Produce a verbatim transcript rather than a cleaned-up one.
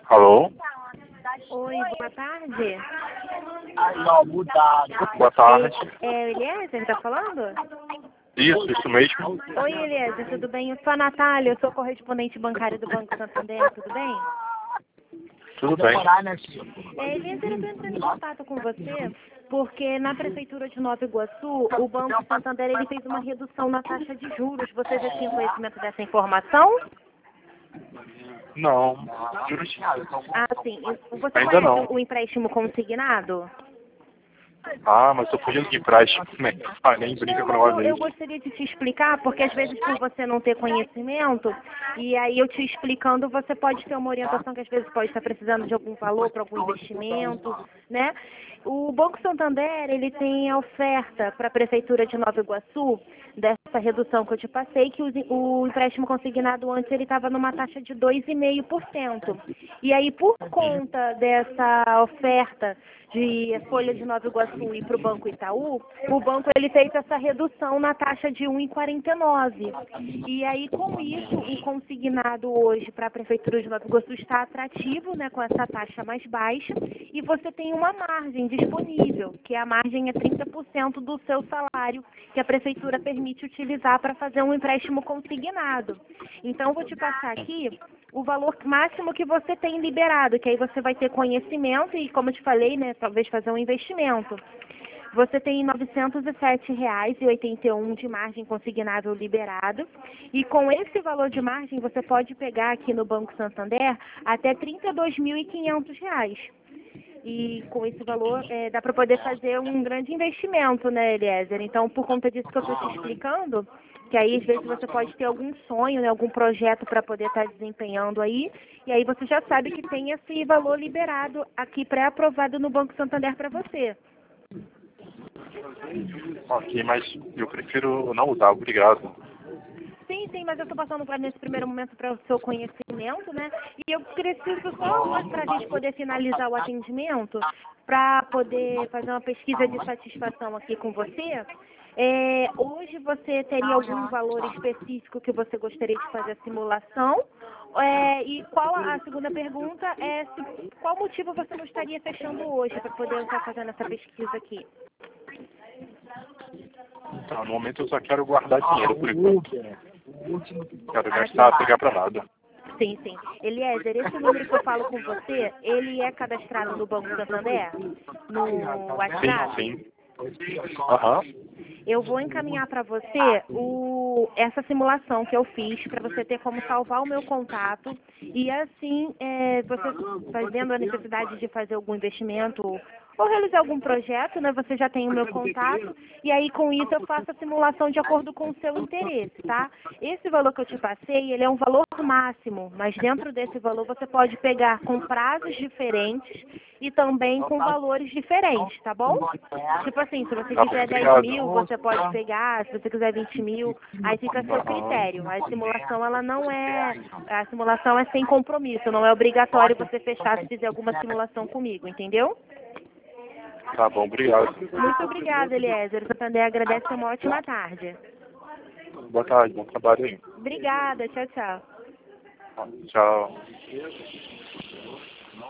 Alô? Oi, boa tarde. Boa tarde. É, é Eliezer, tá falando? Isso, isso mesmo. Oi, Eliezer, tudo bem? Eu sou a Natália, eu sou correspondente bancária do Banco Santander, tudo bem? Tudo bem. É, Eliezer, eu estou entrando em contato com você porque na Prefeitura de Nova Iguaçu, o Banco Santander ele fez uma redução na taxa de juros. Você já tinha conhecimento dessa informação? Não. Juros? Ah, sim. Você Ainda conhece não. o empréstimo consignado? Ah, mas tô fugindo de empréstimo. Como é que faz? Nem brinca com o Não, eu, negócio eu desse. gostaria de te explicar, porque às vezes por você não ter conhecimento, e aí eu te explicando, você pode ter uma orientação que às vezes pode estar precisando de algum valor para algum investimento, né? O Banco Santander, ele tem a oferta para a Prefeitura de Nova Iguaçu, dessa redução que eu te passei, que o, o empréstimo consignado antes ele estava numa taxa de dois vírgula cinco por cento. E aí, por conta dessa oferta de Folha de Nova Iguaçu e para o Banco Itaú, o banco ele fez essa redução na taxa de um vírgula quarenta e nove. E aí, com isso, o consignado hoje para a Prefeitura de Nova Iguaçu está atrativo, né, com essa taxa mais baixa, e você tem uma margem disponível, que a margem é trinta por cento do seu salário, que a Prefeitura permite utilizar para fazer um empréstimo consignado. Então, eu vou te passar aqui o valor máximo que você tem liberado, que aí você vai ter conhecimento e, como eu te falei, né, talvez fazer um investimento. Você tem novecentos e sete reais e oitenta e um centavos de margem consignável liberado. E com esse valor de margem, você pode pegar aqui no Banco Santander até trinta e dois mil e quinhentos reais. E com esse valor, é, dá para poder fazer um grande investimento, né, Eliezer? Então, por conta disso que eu estou te explicando, que aí às vezes você pode ter algum sonho, né, algum projeto para poder estar desempenhando aí, e aí você já sabe que tem esse valor liberado aqui pré-aprovado no Banco Santander para você. Ok, mas eu prefiro não usar, obrigado. Sim, sim, mas eu estou passando para nesse primeiro momento para o seu conhecimento, né? E eu preciso só hoje para a gente poder finalizar o atendimento, para poder fazer uma pesquisa de satisfação aqui com você. É, hoje você teria algum valor específico que você gostaria de fazer a simulação? É, e qual a, a segunda pergunta é se, qual motivo você não estaria fechando hoje para poder estar fazendo essa pesquisa aqui? Então, no momento eu só quero guardar dinheiro por enquanto. Quero gastar, pegar pra nada. Sim, sim. Eliezer, esse número que eu falo com você, ele é cadastrado no Banco Santander? No WhatsApp? Sim, sim. Aham. Eu vou encaminhar para você o, essa simulação que eu fiz para você ter como salvar o meu contato e assim é, você fazendo a necessidade de fazer algum investimento ou realizar algum projeto, né? Você já tem o meu contato e aí com isso eu faço a simulação de acordo com o seu interesse, tá? Esse valor que eu te passei, ele é um valor máximo, mas dentro desse valor você pode pegar com prazos diferentes e também com valores diferentes, tá bom? Tipo assim, se você Tá bom, quiser dez obrigado. mil, você pode pegar, se você quiser vinte mil, aí fica a seu critério. A simulação, ela não é, a simulação é sem compromisso, não é obrigatório você fechar se fizer alguma simulação comigo, entendeu? Tá bom, obrigado. Muito obrigada, Eliezer. O Santander agradece, uma ótima tarde. Boa tarde, bom trabalho aí. Obrigada, tchau, tchau. Tchau.